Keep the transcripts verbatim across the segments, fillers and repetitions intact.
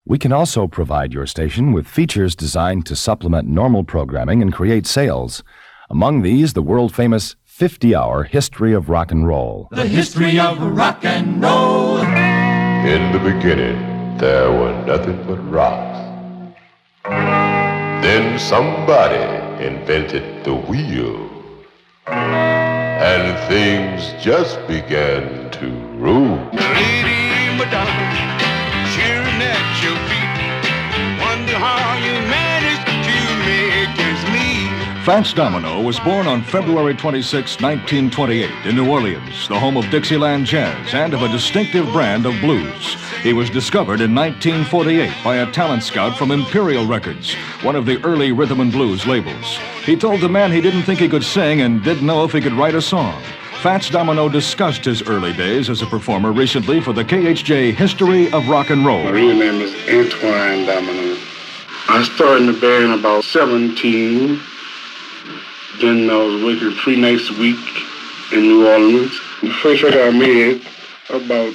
We can also provide your station with features designed to supplement normal programming and create sales. Among these, the world-famous fifty-hour History of Rock and Roll. The History of Rock and Roll. In the beginning, there were nothing but rocks. Then somebody invented the wheel. And things just began to roll. Lady Madonna, cheering at your feet. Wonder how you managed to make ends meet. Fats Domino was born on February twenty-sixth, nineteen twenty-eight, in New Orleans, the home of Dixieland jazz and of a distinctive brand of blues. He was discovered in nineteen forty-eight by a talent scout from Imperial Records, one of the early rhythm and blues labels. He told the man he didn't think he could sing and didn't know if he could write a song. Fats Domino discussed his early days as a performer recently for the K H J History of Rock and Roll. My real name is Antoine Domino. I started in the band about seventeen. Then I was working three nights a week in New Orleans. The first record I made about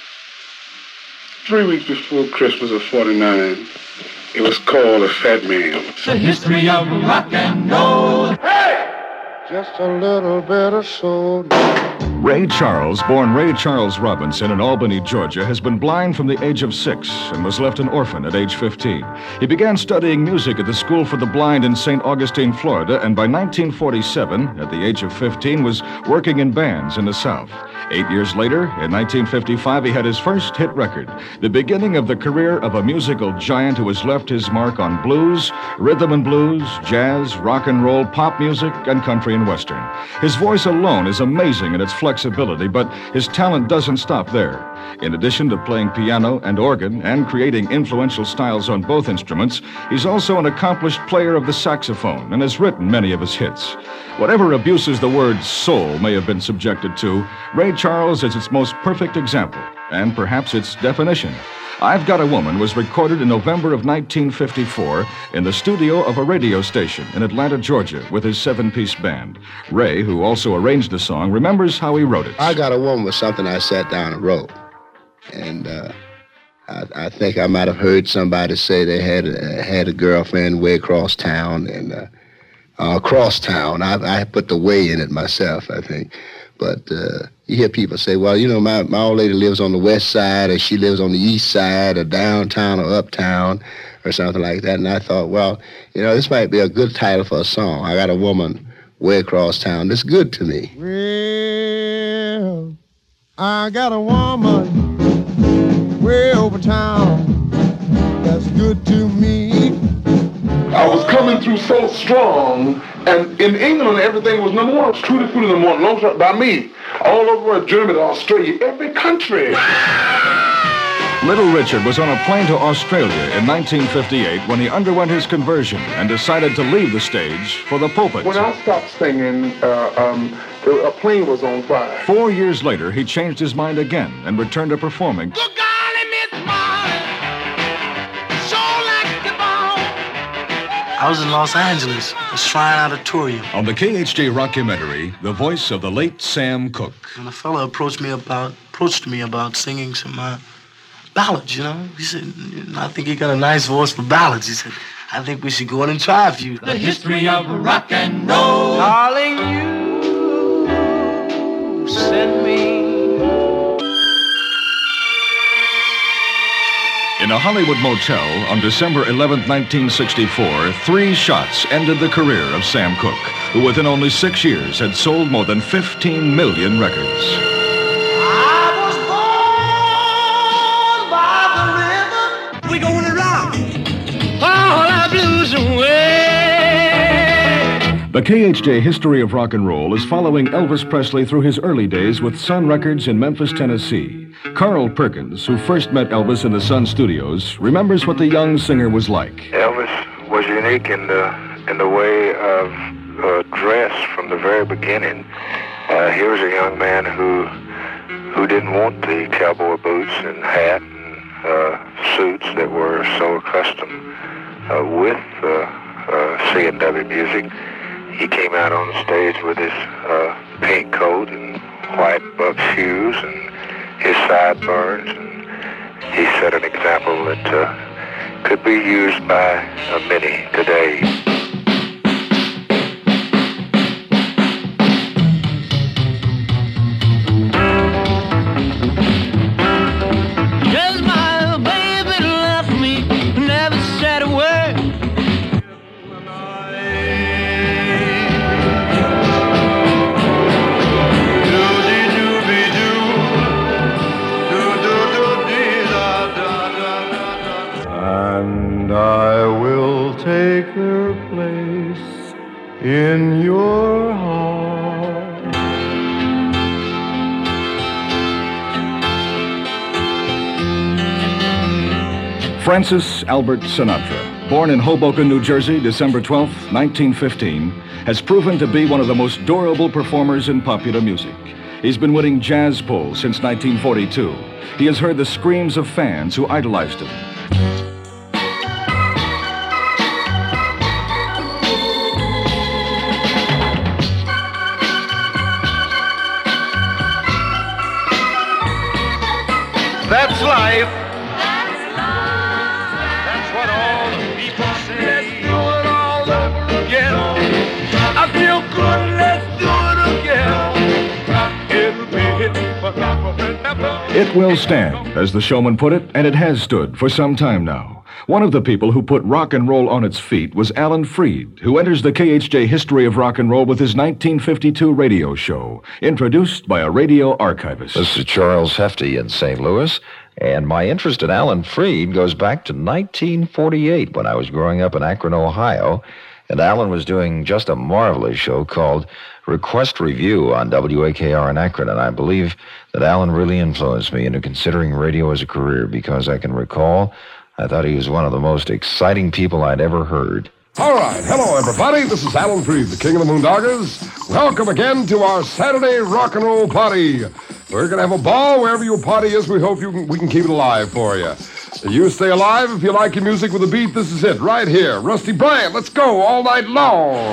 three weeks before Christmas of forty-nine. It was called A Fat Man. The History of Rock and Roll. Hey! Just a little bit of soul. Ray Charles, born Ray Charles Robinson in Albany, Georgia, has been blind from the age of six and was left an orphan at age fifteen. He began studying music at the School for the Blind in Saint Augustine, Florida, and by nineteen forty-seven, at the age of fifteen, was working in bands in the South. Eight years later, in nineteen fifty-five, he had his first hit record, the beginning of the career of a musical giant who has left his mark on blues, rhythm and blues, jazz, rock and roll, pop music, and country and western. His voice alone is amazing in its flexibility, but his talent doesn't stop there. In addition to playing piano and organ and creating influential styles on both instruments, he's also an accomplished player of the saxophone and has written many of his hits. Whatever abuses the word soul may have been subjected to, Ray Charles is its most perfect example, and perhaps its definition. I've Got a Woman was recorded in November of nineteen fifty-four in the studio of a radio station in Atlanta, Georgia, with his seven-piece band. Ray, who also arranged the song, remembers how he wrote it. I Got a Woman was something I sat down and wrote. And uh, I, I think I might have heard somebody say they had a, had a girlfriend way across town. And uh, uh, across town, I, I put the way in it myself, I think. But uh, you hear people say, well, you know, my, my old lady lives on the west side, or she lives on the east side, or downtown, or uptown, or something like that. And I thought, well, you know, this might be a good title for a song. I got a woman way across town that's good to me. Well, I got a woman way over town that's good to me. I was coming through so strong, and in England, everything was number one. Tutti Frutti number one, long shot by me. All over Germany, Australia, every country. Little Richard was on a plane to Australia in nineteen fifty-eight when he underwent his conversion and decided to leave the stage for the pulpit. When I stopped singing, uh, um, a plane was on fire. Four years later, he changed his mind again and returned to performing. Good golly, Miss Molly, so like the ball. I was in Los Angeles, the Shrine Auditorium. On the K H J rockumentary, the voice of the late Sam Cooke. And a fellow approached me about approached me about singing some uh, ballads, you know. He said, I think you got a nice voice for ballads. He said, I think we should go in and try a few. The History of Rock and Roll. Darling, you sent me. In a Hollywood motel on December eleventh, nineteen sixty-four, three shots ended the career of Sam Cooke, who within only six years had sold more than fifteen million records. The K H J History of Rock and Roll is following Elvis Presley through his early days with Sun Records in Memphis, Tennessee. Carl Perkins, who first met Elvis in the Sun Studios, remembers what the young singer was like. Elvis was unique in the in the way of uh, dress from the very beginning. Uh, he was a young man who who didn't want the cowboy boots and hat and uh, suits that were so accustomed uh, with uh, uh, C and W music. He came out on the stage with his uh, pink coat and white buck shoes and his sideburns, and he set an example that uh, could be used by uh, many today. In your heart. Francis Albert Sinatra, born in Hoboken, New Jersey, December twelfth, nineteen fifteen, has proven to be one of the most durable performers in popular music. He's been winning jazz polls since nineteen forty-two. He has heard the screams of fans who idolized him. That's life. That's life. That's what all the people say. Let's do it all over again. I feel good. Let's do it again. It'll be forever and ever. It will stand, as the showman put it, and it has stood for some time now. One of the people who put rock and roll on its feet was Alan Freed, who enters the K H J history of rock and roll with his nineteen fifty-two radio show, introduced by a radio archivist. This is Charles Hefty in Saint Louis, and my interest in Alan Freed goes back to nineteen forty-eight when I was growing up in Akron, Ohio, and Alan was doing just a marvelous show called Request Review on W A K R in Akron, and I believe that Alan really influenced me into considering radio as a career because I can recall I thought he was one of the most exciting people I'd ever heard. All right. Hello, everybody. This is Alan Freed, the king of the Moondoggers. Welcome again to our Saturday rock and roll party. We're going to have a ball wherever your party is. We hope you can, we can keep it alive for you. You stay alive if you like your music with a beat. This is it right here. Rusty Bryant, let's go all night long.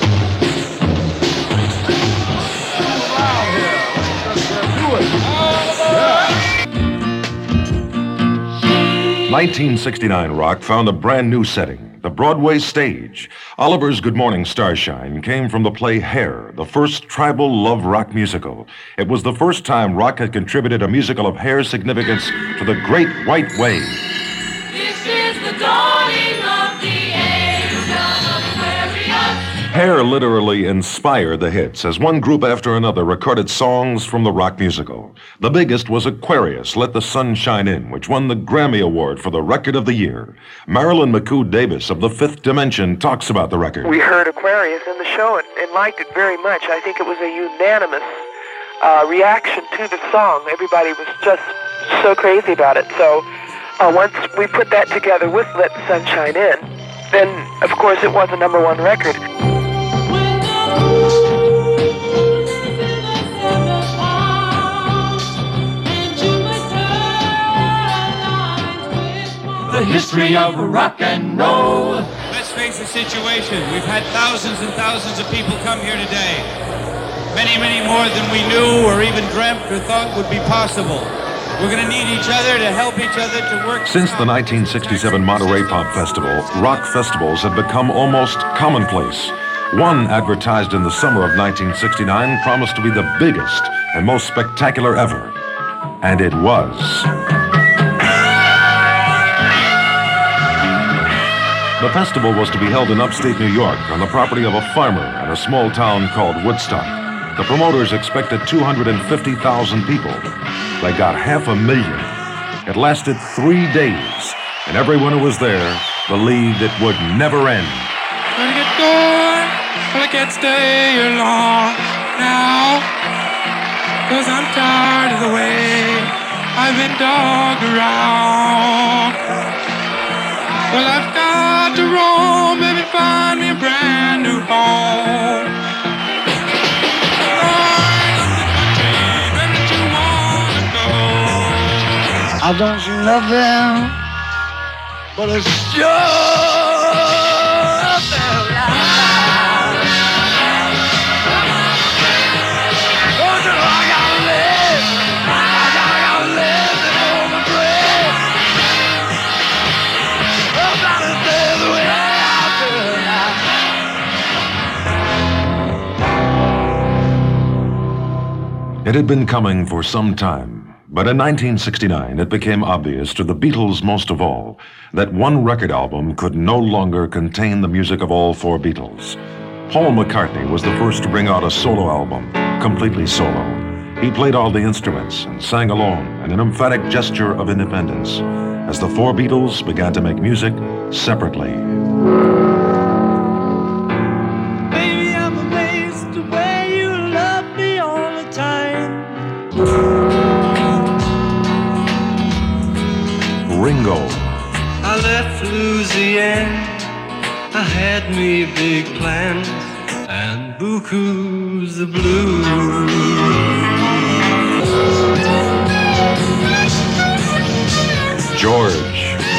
nineteen sixty-nine rock found a brand new setting, the Broadway stage. Oliver's Good Morning Starshine came from the play Hair, the first tribal love rock musical. It was the first time rock had contributed a musical of Hair's significance to the Great White Way. This is the dawning of the age of Aquarius. Hair literally inspired the hits as one group after another recorded songs from the rock musical. The biggest was Aquarius, Let the Sun Shine In, which won the Grammy Award for the Record of the Year. Marilyn McCoo Davis of the Fifth Dimension talks about the record. We heard Aquarius in the show and, and liked it very much. I think it was a unanimous uh, reaction to the song. Everybody was just so crazy about it. So uh, once we put that together with Let the Sun Shine In, then, of course, it was a number one record. The history of rock and roll. Let's face the situation. We've had thousands and thousands of people come here today. Many, many more than we knew or even dreamt or thought would be possible. We're going to need each other to help each other to work. Since the nineteen sixty-seven Monterey Pop Festival, rock festivals had become almost commonplace. One, advertised in the summer of nineteen sixty-nine, promised to be the biggest and most spectacular ever. And it was. The festival was to be held in upstate New York on the property of a farmer in a small town called Woodstock. The promoters expected two hundred fifty thousand people. They got half a million. It lasted three days, and everyone who was there believed it would never end. Gonna get going, but I can't stay here long now, 'cause I'm tired of the way I've been dogged around. Well, I've got to roam, baby, find me a brand new home. I don't see nothing but a sure nothing. Oh, no, I gotta live. I gotta, gotta live and hold my breath. Oh, It had been coming for some time, but in nineteen sixty-nine it became obvious to the Beatles most of all that one record album could no longer contain the music of all four Beatles. Paul McCartney was the first to bring out a solo album, completely solo. He played all the instruments and sang alone in an emphatic gesture of independence as the four Beatles began to make music separately. Baby, I'm amazed the way you love me all the time. Ringo. I left Louisiana, I had me big plans, and buku's the blues. George.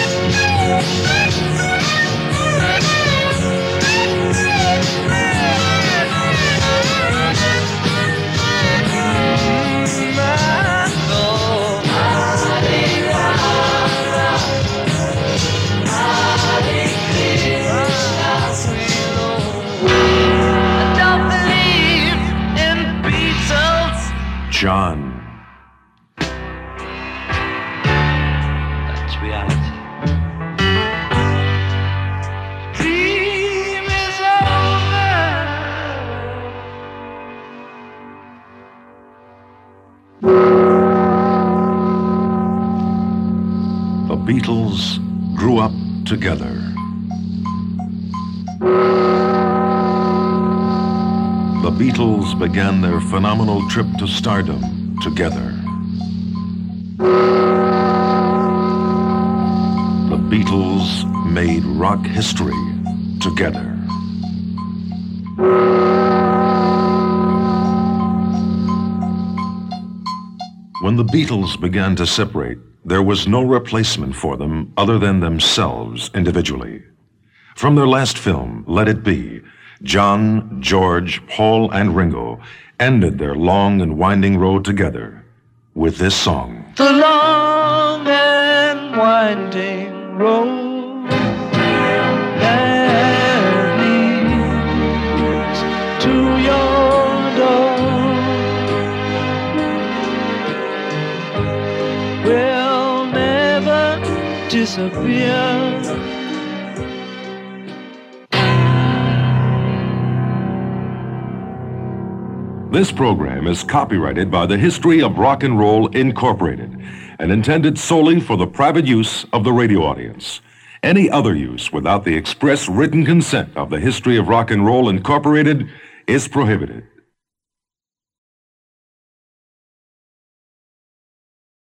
John. That's reality. Dream is The Beatles grew up together. The Beatles began their phenomenal trip to stardom together. The Beatles made rock history together. When the Beatles began to separate, there was no replacement for them other than themselves individually. From their last film, Let It Be, John, George, Paul, and Ringo ended their long and winding road together with this song. the long and winding road that leads to your door will never disappear. This program is copyrighted by the History of Rock and Roll Incorporated and intended solely for the private use of the radio audience. Any other use without the express written consent of the History of Rock and Roll Incorporated is prohibited.